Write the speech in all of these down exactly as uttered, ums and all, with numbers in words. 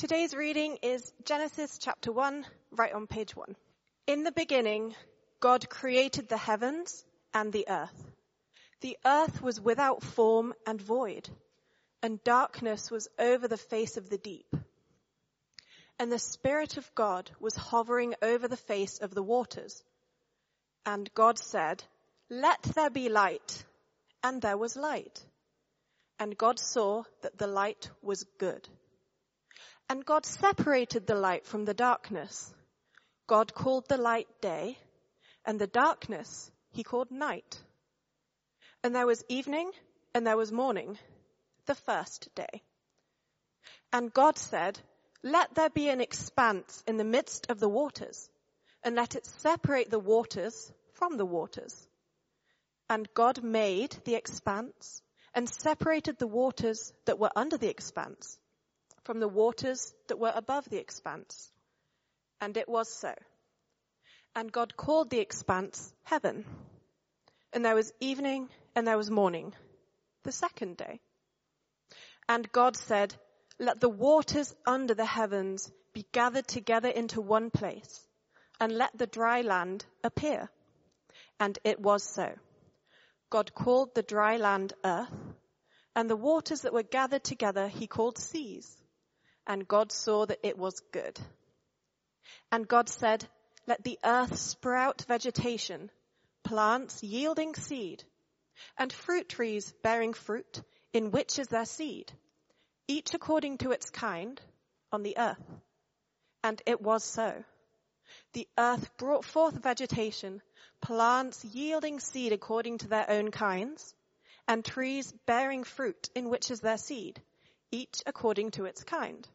Today's reading is Genesis chapter one, right on page one. In the beginning, God created the heavens and the earth. The earth was without form and void, and darkness was over the face of the deep. And the Spirit of God was hovering over the face of the waters. And God said, "Let there be light," and there was light. And God saw that the light was good. And God separated the light from the darkness. God called the light day, and the darkness he called night. And there was evening, and there was morning, the first day. And God said, "Let there be an expanse in the midst of the waters, and let it separate the waters from the waters." And God made the expanse, and separated the waters that were under the expanse from the waters that were above the expanse. And it was so. And God called the expanse heaven. And there was evening and there was morning, the second day. And God said, "Let the waters under the heavens be gathered together into one place, and let the dry land appear." And it was so. God called the dry land earth, and the waters that were gathered together he called seas. And God saw that it was good. And God said, "Let the earth sprout vegetation, plants yielding seed, and fruit trees bearing fruit, in which is their seed, each according to its kind, on the earth." And it was so. The earth brought forth vegetation, plants yielding seed according to their own kinds, and trees bearing fruit, in which is their seed, each according to its kind.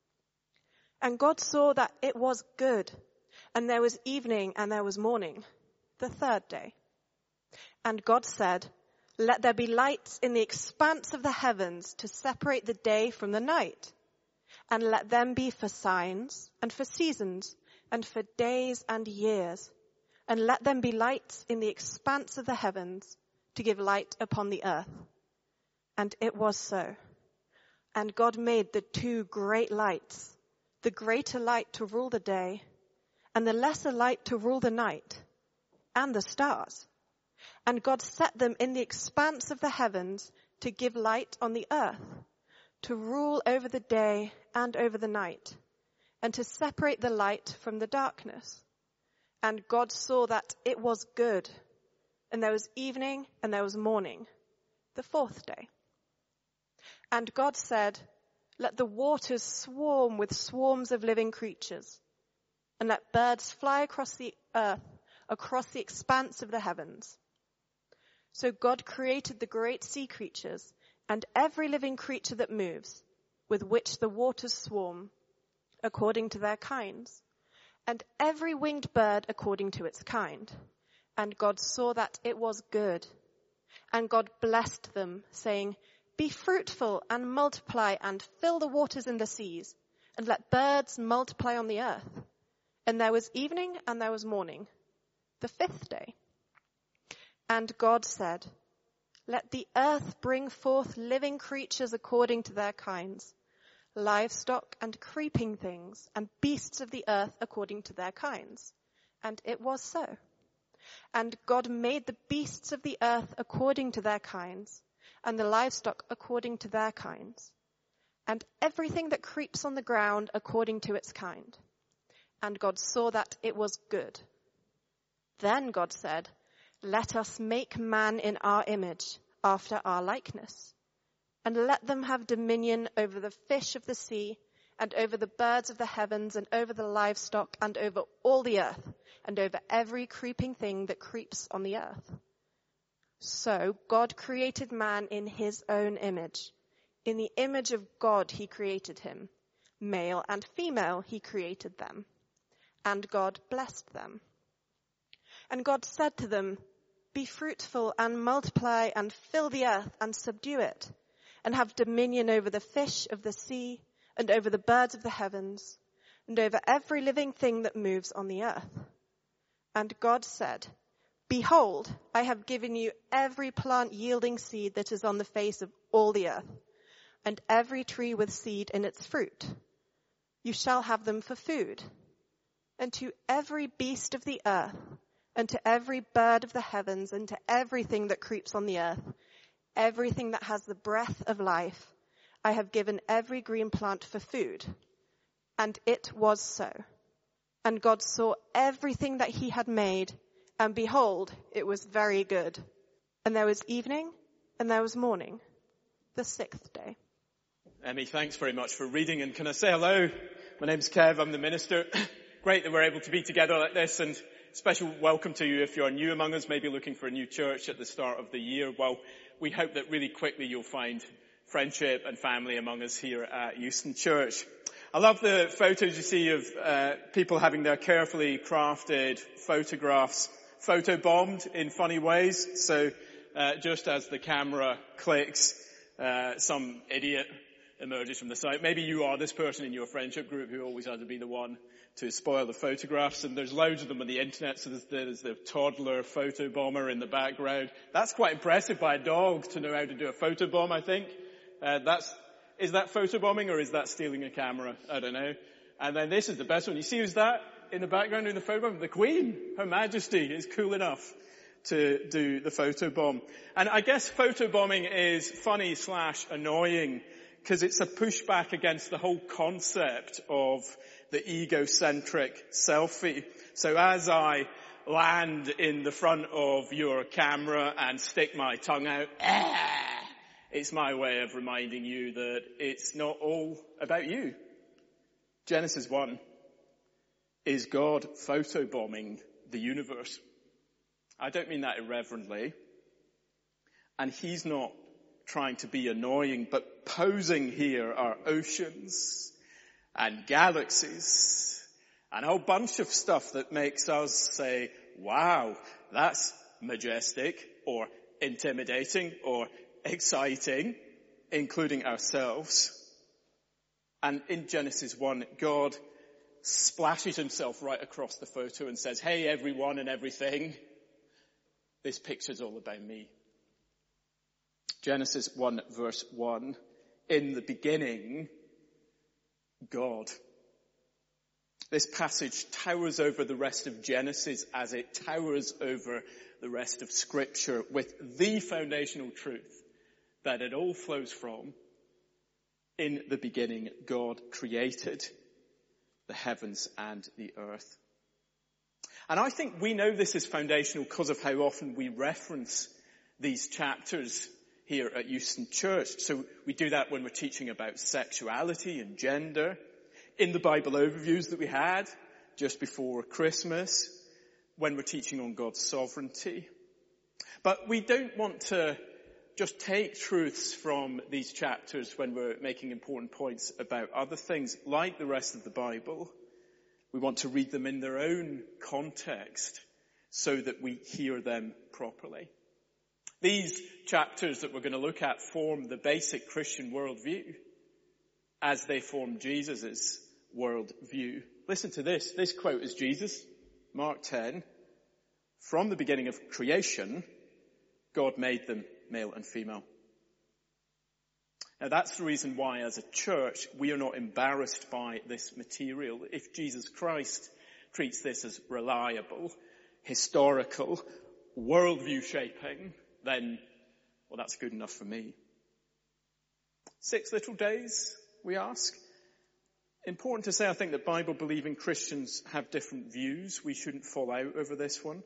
And God saw that it was good, and there was evening and there was morning, the third day. And God said, "Let there be lights in the expanse of the heavens to separate the day from the night, and let them be for signs and for seasons and for days and years, and let them be lights in the expanse of the heavens to give light upon the earth." And it was so. And God made the two great lights, the greater light to rule the day, and the lesser light to rule the night, and the stars. And God set them in the expanse of the heavens to give light on the earth, to rule over the day and over the night, and to separate the light from the darkness. And God saw that it was good, and there was evening and there was morning, the fourth day. And God said, "Let the waters swarm with swarms of living creatures, and let birds fly across the earth, across the expanse of the heavens." So God created the great sea creatures and every living creature that moves, with which the waters swarm, according to their kinds, and every winged bird according to its kind. And God saw that it was good. And God blessed them, saying, "Be fruitful and multiply and fill the waters in the seas, and let birds multiply on the earth." And there was evening and there was morning, the fifth day. And God said, "Let the earth bring forth living creatures according to their kinds, livestock and creeping things, and beasts of the earth according to their kinds." And it was so. And God made the beasts of the earth according to their kinds, and the livestock according to their kinds, and everything that creeps on the ground according to its kind. And God saw that it was good. Then God said, "Let us make man in our image, after our likeness, and let them have dominion over the fish of the sea, and over the birds of the heavens, and over the livestock, and over all the earth, and over every creeping thing that creeps on the earth." So God created man in his own image. In the image of God he created him. Male and female he created them. And God blessed them. And God said to them, "Be fruitful and multiply and fill the earth and subdue it, and have dominion over the fish of the sea, and over the birds of the heavens, and over every living thing that moves on the earth." And God said, "Behold, I have given you every plant yielding seed that is on the face of all the earth, and every tree with seed in its fruit. You shall have them for food. And to every beast of the earth, and to every bird of the heavens, and to everything that creeps on the earth, everything that has the breath of life, I have given every green plant for food. And it was so. And God saw everything that he had made, and behold, it was very good. And there was evening, and there was morning, the sixth day. Emmy, thanks very much for reading. And can I say hello? My name's Kev, I'm the minister. Great that we're able to be together like this, and special welcome to you if you're new among us, maybe looking for a new church at the start of the year. Well, we hope that really quickly you'll find friendship and family among us here at Euston Church. I love the photos you see of uh, people having their carefully crafted photographs photobombed in funny ways. So uh, just as the camera clicks, uh, some idiot emerges from the site. Maybe you are this person in your friendship group who always has to be the one to spoil the photographs, and there's loads of them on the internet. So there's the, there's the toddler photobomber in the background. That's quite impressive by a dog to know how to do a photobomb, I think. Uh, that's, is that photobombing or is that stealing a camera? I don't know. And then this is the best one. You see who's that in the background doing the photobomb? The Queen, Her Majesty, is cool enough to do the photobomb. And I guess photobombing is funny slash annoying because it's a pushback against the whole concept of the egocentric selfie. So as I land in the front of your camera and stick my tongue out, ah, it's my way of reminding you that it's not all about you. Genesis one is God photobombing the universe. I don't mean that irreverently. And he's not trying to be annoying, but posing here are oceans and galaxies and a whole bunch of stuff that makes us say, wow, that's majestic or intimidating or exciting, including ourselves. And in Genesis one, God splashes himself right across the photo and says, hey, everyone and everything, this picture's all about me. Genesis one verse one, in the beginning, God. This passage towers over the rest of Genesis as it towers over the rest of Scripture with the foundational truth that it all flows from. In the beginning, God created the heavens and the earth. And I think we know this is foundational because of how often we reference these chapters here at Euston Church. So we do that when we're teaching about sexuality and gender, in the Bible overviews that we had just before Christmas, when we're teaching on God's sovereignty. But we don't want to just take truths from these chapters when we're making important points about other things, like the rest of the Bible. We want to read them in their own context so that we hear them properly. These chapters that we're going to look at form the basic Christian worldview as they form Jesus' worldview. Listen to this. This quote is Jesus, Mark ten. From the beginning of creation, God made them male and female. Now that's the reason why as a church we are not embarrassed by this material. If Jesus Christ treats this as reliable, historical, worldview shaping, then, well, that's good enough for me. Six little days, we ask. Important to say, I think, that Bible-believing Christians have different views. We shouldn't fall out over this one.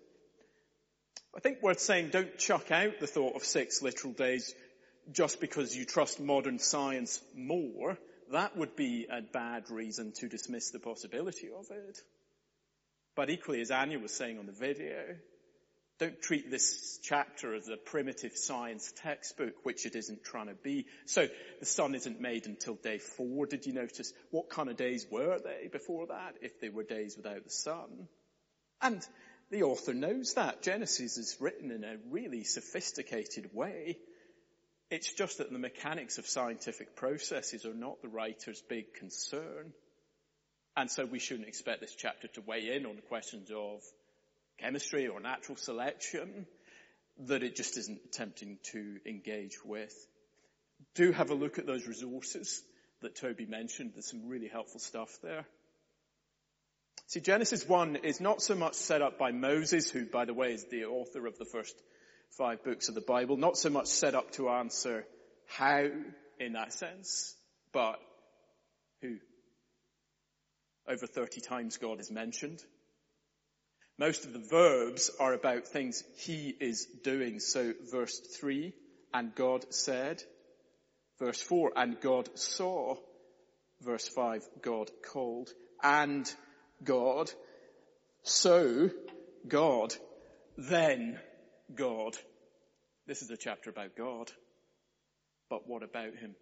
I think worth saying, don't chuck out the thought of six literal days just because you trust modern science more. That would be a bad reason to dismiss the possibility of it. But equally, as Anya was saying on the video, don't treat this chapter as a primitive science textbook, which it isn't trying to be. So the sun isn't made until day four. Did you notice what kind of days were they before that, if they were days without the sun? And the author knows that. Genesis is written in a really sophisticated way. It's just that the mechanics of scientific processes are not the writer's big concern. And so we shouldn't expect this chapter to weigh in on questions of chemistry or natural selection that it just isn't attempting to engage with. Do have a look at those resources that Toby mentioned. There's some really helpful stuff there. See, Genesis one is not so much set up by Moses, who, by the way, is the author of the first five books of the Bible, not so much set up to answer how in that sense, but who. Over thirty times God is mentioned. Most of the verbs are about things he is doing. So verse three, and God said. Verse four, and God saw. Verse five, God called. And God. So God. Then God. This is a chapter about God. But what about him?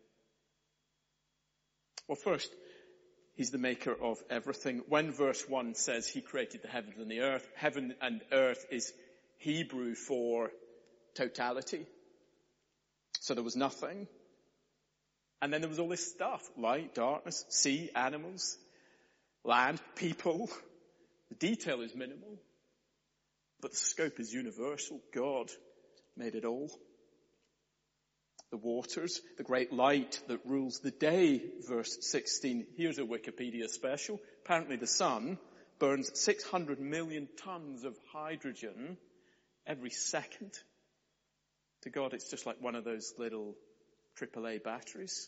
Well, first, he's the maker of everything. When verse one says he created the heavens and the earth, heaven and earth is Hebrew for totality. So there was nothing. And then there was all this stuff. Light, darkness, sea, animals, land, people. The detail is minimal. But the scope is universal. God made it all. The waters, the great light that rules the day, verse sixteen. Here's a Wikipedia special. Apparently the sun burns six hundred million tons of hydrogen every second. To God, it's just like one of those little triple A batteries.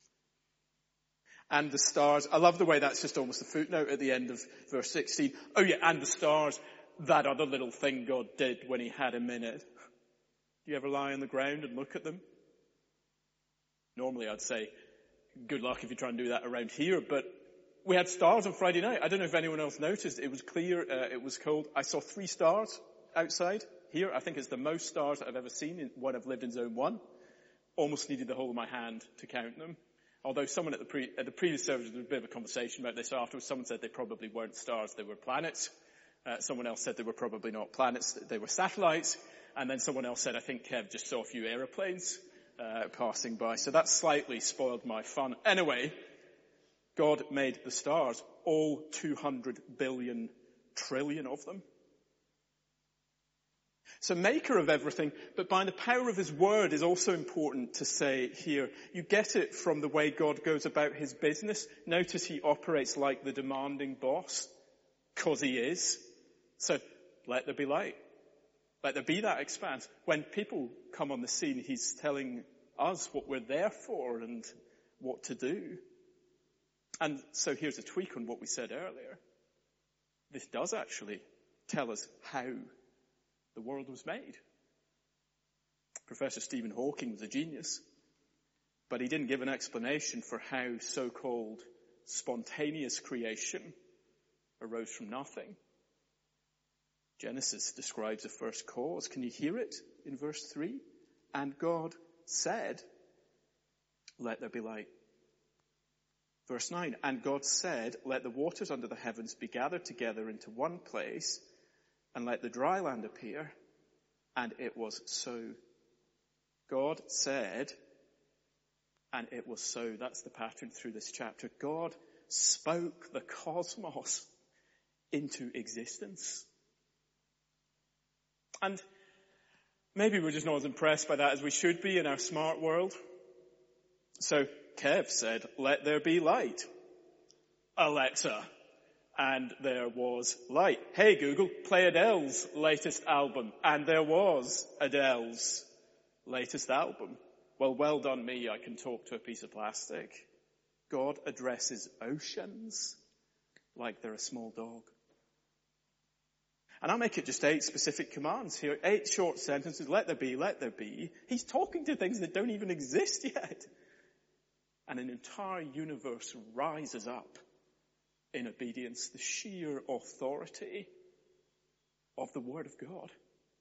And the stars, I love the way that's just almost a footnote at the end of verse sixteen. Oh yeah, and the stars, that other little thing God did when he had a minute. Do you ever lie on the ground and look at them? Normally I'd say, good luck if you try and do that around here, but we had stars on Friday night. I don't know if anyone else noticed. It was clear, uh, it was cold. I saw three stars outside here. I think it's the most stars I've ever seen in, when I've lived in zone one. Almost needed the whole of my hand to count them. Although someone at the, pre, at the previous service, there was a bit of a conversation about this afterwards. Someone said they probably weren't stars, they were planets. Uh, someone else said they were probably not planets, they were satellites. And then someone else said, I think Kev just saw a few aeroplanes Uh, passing by. So that slightly spoiled my fun. Anyway, God made the stars, all two hundred billion trillion of them. So maker of everything, but by the power of his word is also important to say here. You get it from the way God goes about his business. Notice he operates like the demanding boss, because he is. So let there be light. Let there be that expanse. When people come on the scene, he's telling us what we're there for and what to do. And so here's a tweak on what we said earlier. This does actually tell us how the world was made. Professor Stephen Hawking was a genius, but he didn't give an explanation for how so-called spontaneous creation arose from nothing. Genesis describes a first cause. Can you hear it in verse three? And God said, let there be light. Verse nine, and God said, let the waters under the heavens be gathered together into one place, and let the dry land appear. And it was so. God said, and it was so. That's the pattern through this chapter. God spoke the cosmos into existence. And maybe we're just not as impressed by that as we should be in our smart world. So Kev said, let there be light. Alexa. And there was light. Hey Google, play Adele's latest album. And there was Adele's latest album. Well, well done me, I can talk to a piece of plastic. God addresses oceans like they're a small dog. And I'll make it just eight specific commands here. Eight short sentences. Let there be, let there be. He's talking to things that don't even exist yet. And an entire universe rises up in obedience. The sheer authority of the Word of God.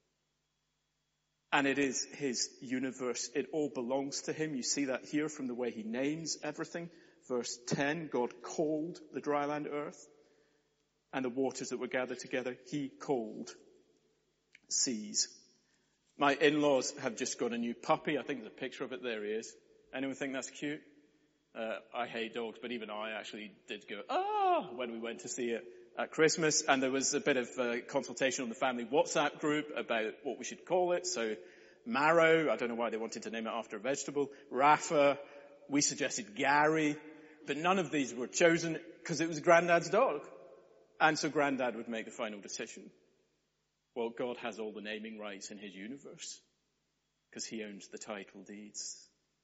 And it is his universe. It all belongs to him. You see that here from the way he names everything. Verse ten, God called the dry land earth. And the waters that were gathered together, he called seas. My in-laws have just got a new puppy. I think there's a picture of it. There he is. Anyone think that's cute? Uh, I hate dogs, but even I actually did go, ah, when we went to see it at Christmas. And there was a bit of uh, consultation on the family WhatsApp group about what we should call it. So Marrow, I don't know why they wanted to name it after a vegetable. Rafa, we suggested Gary. But none of these were chosen because it was Grandad's dog. And so Grandad would make the final decision. Well, God has all the naming rights in his universe because he owns the title deeds.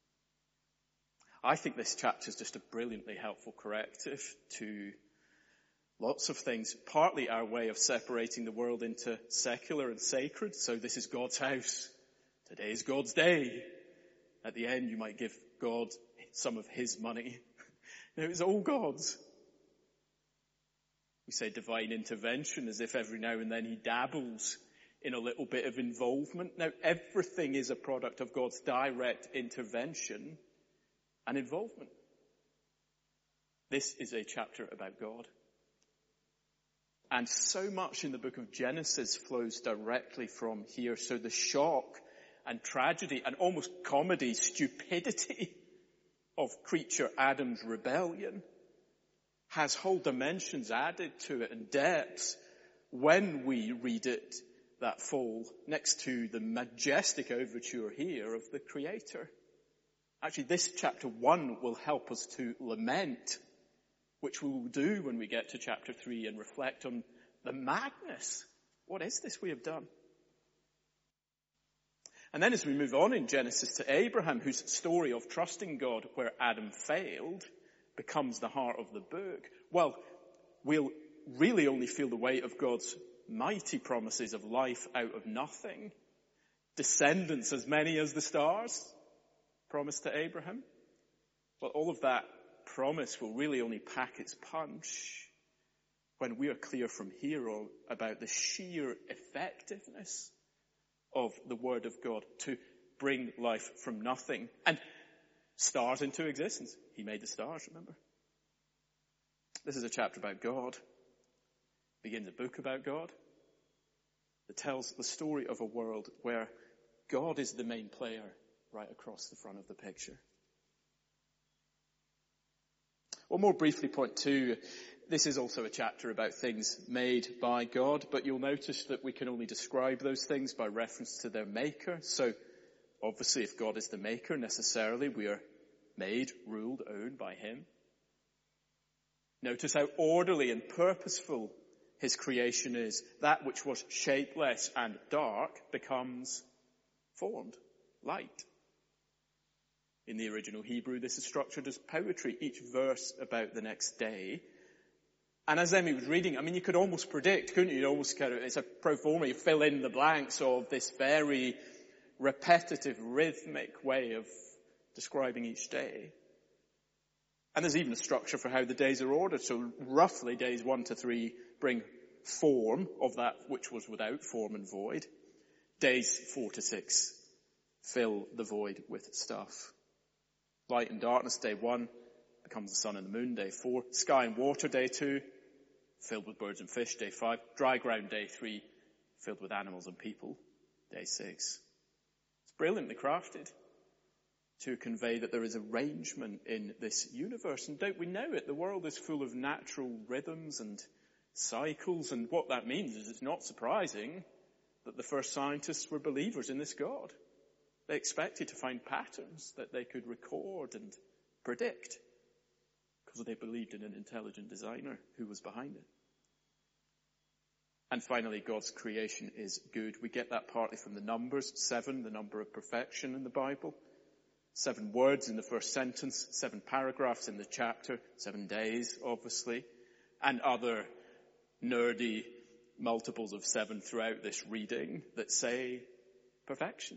I think this chapter is just a brilliantly helpful corrective to lots of things. Partly our way of separating the world into secular and sacred. So this is God's house. Today is God's day. At the end, you might give God some of his money. No, it's all God's. We say divine intervention as if every now and then he dabbles in a little bit of involvement. Now, everything is a product of God's direct intervention and involvement. This is a chapter about God. And so much in the book of Genesis flows directly from here. So the shock and tragedy and almost comedy, stupidity of creature Adam's rebellion has whole dimensions added to it and depths when we read it that fall next to the majestic overture here of the Creator. Actually, this chapter one will help us to lament, which we will do when we get to chapter three and reflect on the madness. What is this we have done? And then as we move on in Genesis to Abraham, whose story of trusting God where Adam failed becomes the heart of the book, well, we'll really only feel the weight of God's mighty promises of life out of nothing. Descendants as many as the stars promised to Abraham. Well, all of that promise will really only pack its punch when we are clear from here on about the sheer effectiveness of the word of God to bring life from nothing and stars into existence. He made the stars, remember? This is a chapter about God. It begins a book about God that tells the story of a world where God is the main player right across the front of the picture. Well, more briefly, point two, this is also a chapter about things made by God, but you'll notice that we can only describe those things by reference to their maker. So, obviously, if God is the maker, necessarily we are made, ruled, owned by him. Notice how orderly and purposeful his creation is. That which was shapeless and dark becomes formed, light. In the original Hebrew, this is structured as poetry, each verse about the next day. And as Emmy was reading, I mean, you could almost predict, couldn't you? You almost kind of, it's a pro forma, you fill in the blanks of this very repetitive, rhythmic way of describing each day. And there's even a structure for how the days are ordered. So roughly days one to three bring form of that which was without, form and void. Days four to six fill the void with stuff. Light and darkness, day one, becomes the sun and the moon, day four. Sky and water, day two, filled with birds and fish, day five. Dry ground, day three, filled with animals and people, day six. It's brilliantly crafted to convey that there is arrangement in this universe. And don't we know it? The world is full of natural rhythms and cycles. And what that means is it's not surprising that the first scientists were believers in this God. They expected to find patterns that they could record and predict because they believed in an intelligent designer who was behind it. And finally, God's creation is good. We get that partly from the numbers, seven, the number of perfection in the Bible. Seven words in the first sentence, seven paragraphs in the chapter, seven days, obviously, and other nerdy multiples of seven throughout this reading that say perfection.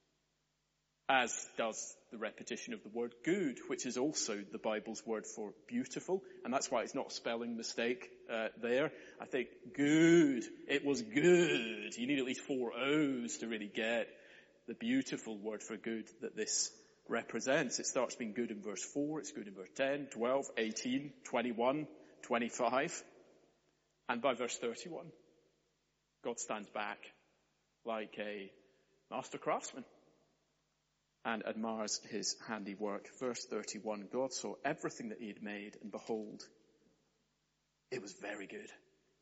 As does the repetition of the word good, which is also the Bible's word for beautiful. And that's why it's not a spelling mistake uh, there. I think good, it was good. You need at least four O's to really get the beautiful word for good that this represents. It starts being good in verse four, it's good in verse ten, twelve, eighteen, twenty-one, twenty-five. And by verse thirty-one, God stands back like a master craftsman and admires his handiwork. Verse thirty-one, God saw everything that he had made, and behold, it was very good.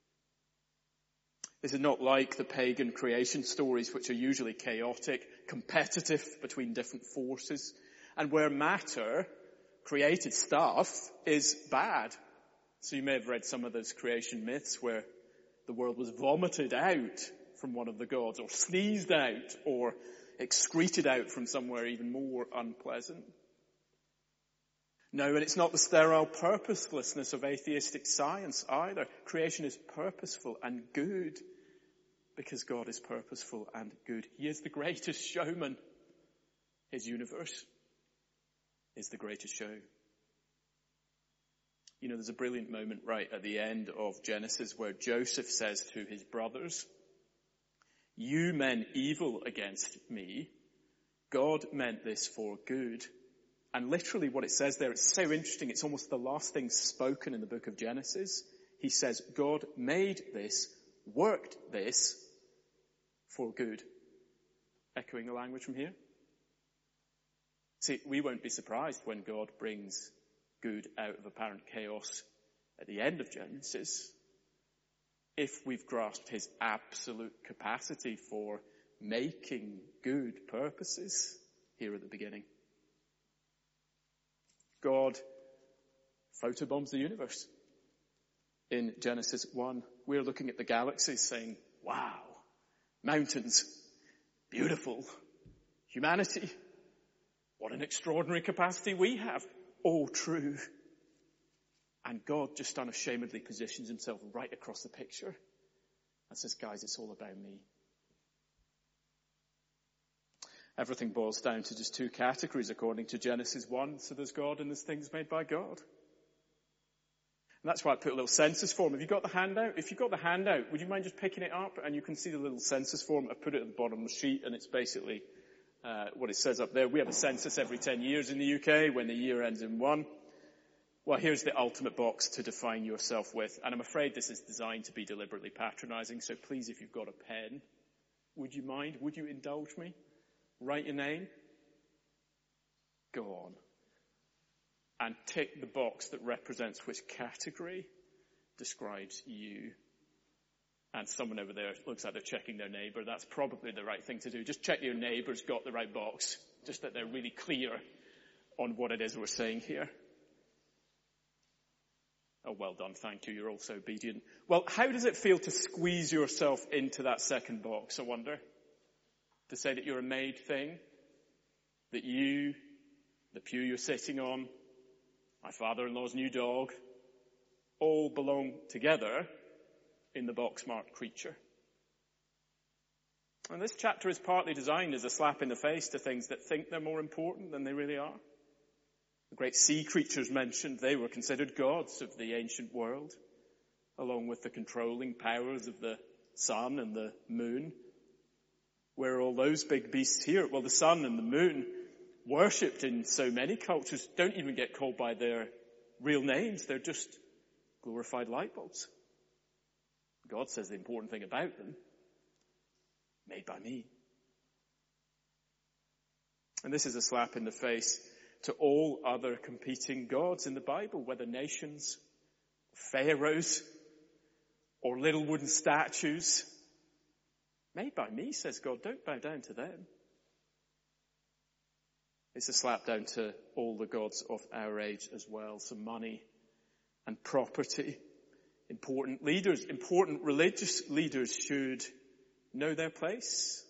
This is not like the pagan creation stories, which are usually chaotic, competitive between different forces, and where matter, created stuff is bad. So you may have read some of those creation myths where the world was vomited out from one of the gods, or sneezed out, or excreted out from somewhere even more unpleasant. No, and it's not the sterile purposelessness of atheistic science either. Creation is purposeful and good because God is purposeful and good. He is the greatest showman. His universe is the greatest show. You know, there's a brilliant moment right at the end of Genesis where Joseph says to his brothers, "You meant evil against me. God meant this for good." And literally what it says there, it's so interesting. It's almost the last thing spoken in the book of Genesis. He says, God made this, worked this for good. Echoing the language from here. See, we won't be surprised when God brings good out of apparent chaos at the end of Genesis, if we've grasped his absolute capacity for making good purposes here at the beginning. God photobombs the universe. In Genesis one, we're looking at the galaxies saying, wow, mountains, beautiful, humanity, what an extraordinary capacity we have. All true. And God just unashamedly positions himself right across the picture and says, guys, it's all about me. Everything boils down to just two categories according to Genesis one. So there's God and there's things made by God. And that's why I put a little census form. Have you got the handout? If you've got the handout, would you mind just picking it up? And you can see the little census form. I put it at the bottom of the sheet, and it's basically uh, what it says up there. We have a census every ten years in the U K when the year ends in one. Well, here's the ultimate box to define yourself with. And I'm afraid this is designed to be deliberately patronizing. So please, if you've got a pen, would you mind? Would you indulge me? Write your name. Go on. And tick the box that represents which category describes you. And someone over there looks like they're checking their neighbour. That's probably the right thing to do. Just check your neighbour's got the right box. Just that they're really clear on what it is we're saying here. Oh, well done. Thank you. You're all so obedient. Well, how does it feel to squeeze yourself into that second box, I wonder? To say that you're a made thing? That you, the pew you're sitting on, my father-in-law's new dog, all belong together in the box marked creature. And this chapter is partly designed as a slap in the face to things that think they're more important than they really are. The great sea creatures mentioned, they were considered gods of the ancient world, along with the controlling powers of the sun and the moon. Where are all those big beasts here? Well, the sun and the moon, worshipped in so many cultures, don't even get called by their real names. They're just glorified light bulbs. God says the important thing about them, made by me. And this is a slap in the face to all other competing gods in the Bible, whether nations, pharaohs, or little wooden statues. Made by me, says God, don't bow down to them. It's a slap down to all the gods of our age as well. So money and property. Important leaders, important religious leaders should know their place.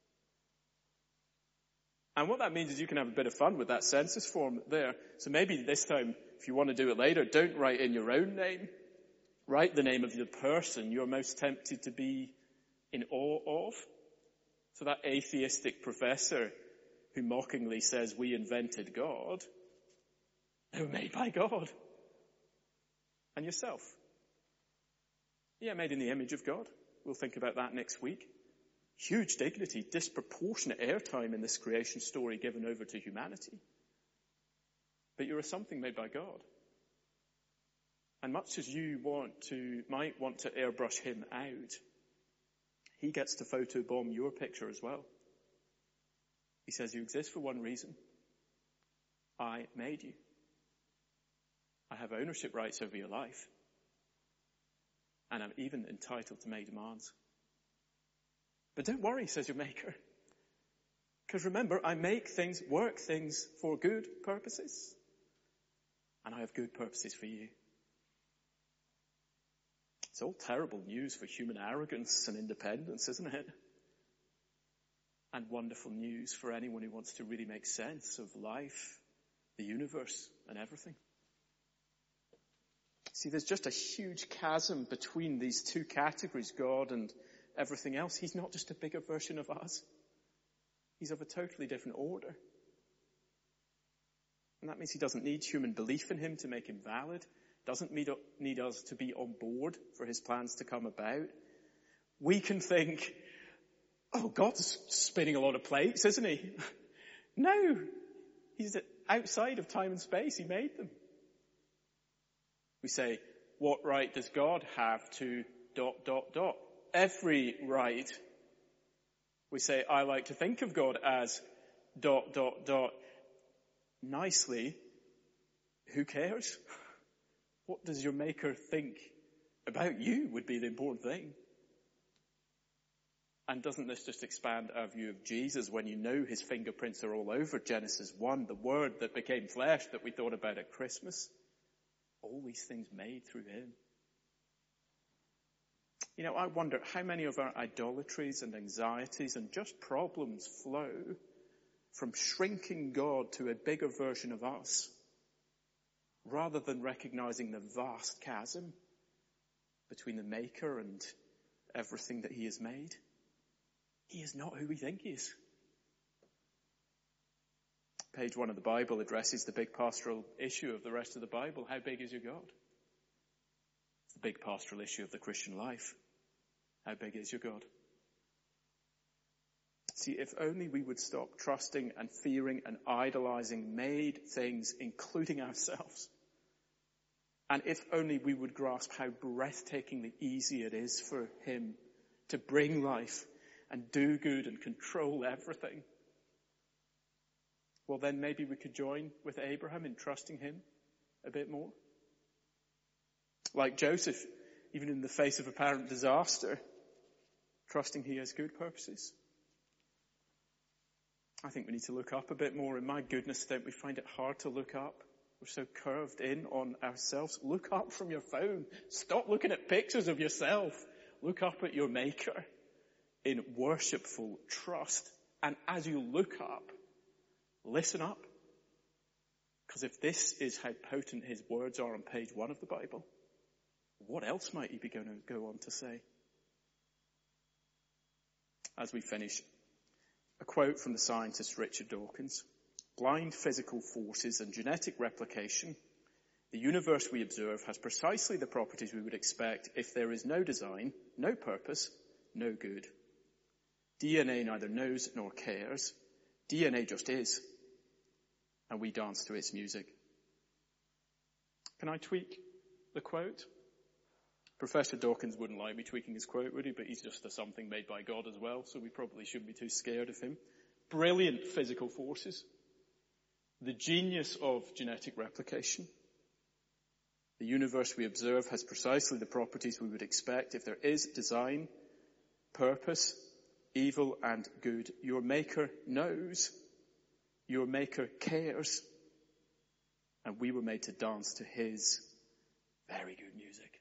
And what that means is you can have a bit of fun with that census form there. So maybe this time, if you want to do it later, don't write in your own name. Write the name of the person you're most tempted to be in awe of. So that atheistic professor who mockingly says we invented God, they were made by God. And yourself. Yeah, made in the image of God. We'll think about that next week. Huge dignity, disproportionate airtime in this creation story given over to humanity. But you're something made by God. And much as you want to, might want to airbrush him out, he gets to photobomb your picture as well. He says you exist for one reason. I made you. I have ownership rights over your life. And I'm even entitled to make demands. But don't worry, says your maker. Because remember, I make things, work things for good purposes. and I have good purposes for you. It's all terrible news for human arrogance and independence, isn't it? And wonderful news for anyone who wants to really make sense of life, the universe, and everything. See, there's just a huge chasm between these two categories, God and everything else. He's not just a bigger version of us. He's of a totally different order. And that means he doesn't need human belief in him to make him valid. Doesn't need us to be on board for his plans to come about. We can think, oh, God's spinning a lot of plates, isn't he? No, he's outside of time and space. He made them. We say, what right does God have to dot, dot, dot? Every right. We say, I like to think of God as dot, dot, dot. Nicely, who cares? What does your maker think about you would be the important thing. And doesn't this just expand our view of Jesus when you know his fingerprints are all over Genesis one, the word that became flesh that we thought about at Christmas? All these things made through him. You know, I wonder how many of our idolatries and anxieties and just problems flow from shrinking God to a bigger version of us, rather than recognizing the vast chasm between the Maker and everything that he has made. He is not who we think he is. Page one of the Bible addresses the big pastoral issue of the rest of the Bible. How big is your God? It's the big pastoral issue of the Christian life. How big is your God? See, if only we would stop trusting and fearing and idolizing made things, including ourselves. And if only we would grasp how breathtakingly easy it is for him to bring life and do good and control everything. Well, then maybe we could join with Abraham in trusting him a bit more. Like Joseph, even in the face of apparent disaster, trusting he has good purposes. I think we need to look up a bit more. And my goodness, don't we find it hard to look up? We're so curved in on ourselves. Look up from your phone. Stop looking at pictures of yourself. Look up at your Maker in worshipful trust. And as you look up, listen up. Because if this is how potent his words are on page one of the Bible, what else might he be going to go on to say? As we finish, a quote from the scientist Richard Dawkins. Blind physical forces and genetic replication, the universe we observe has precisely the properties we would expect if there is no design, no purpose, no good. D N A neither knows nor cares. D N A just is. And we dance to its music. Can I tweak the quote? Professor Dawkins wouldn't like me tweaking his quote, would he? But he's just a something made by God as well, so we probably shouldn't be too scared of him. Brilliant physical forces. The genius of genetic replication. The universe we observe has precisely the properties we would expect if there is design, purpose, evil and good. Your Maker knows. Your Maker cares. And we were made to dance to his very good music.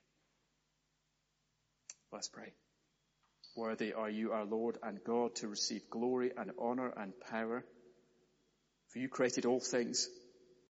Let's pray. Worthy are you, our Lord and God, to receive glory and honor and power. For you created all things,